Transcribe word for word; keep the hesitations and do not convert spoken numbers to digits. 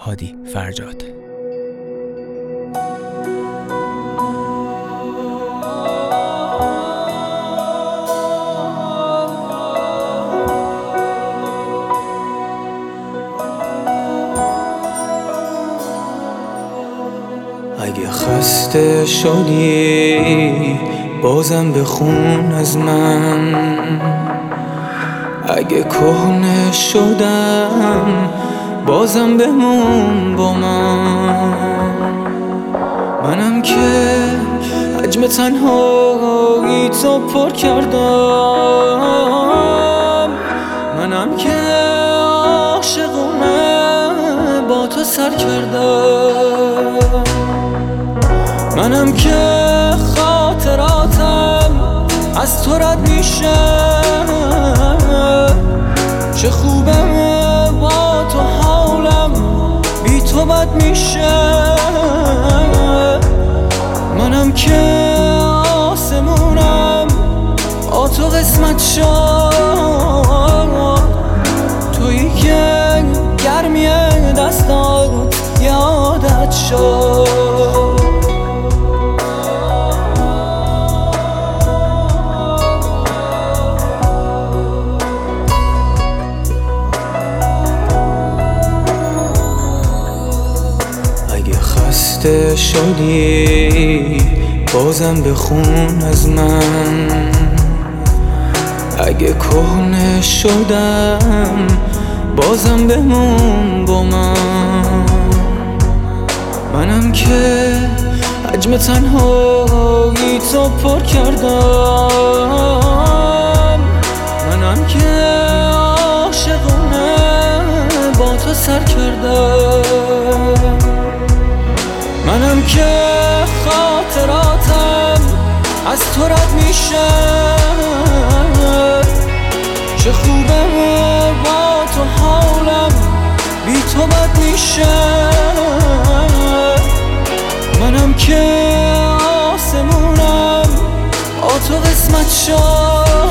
هادی فرجاد. اگه خسته شدی بازم بخون از من، اگه کهنه شدم بازم بمون با من. منم که حجم تنهایی تو پر کردم، منم که عاشقونه با تو سر کردم، منم که خاطراتم از تو رد میشه. چه خوبه با تو حالم بی تو بد میشه. منم که آسمونم با تو قسمت شد، تویی که گرمی دستات یادت شد. خسته شدی بازم بخون از من، اگه کهنه شدم بازم بمون با من. منم که حجم تنهایی تو پر کردم، منم که عاشقونه با تو سر کردم، منم که خاطراتم از تو رد میشه. چه خوبه با تو حالم بی تو بد میشه. منم که آسمونم با تو قسمت شد،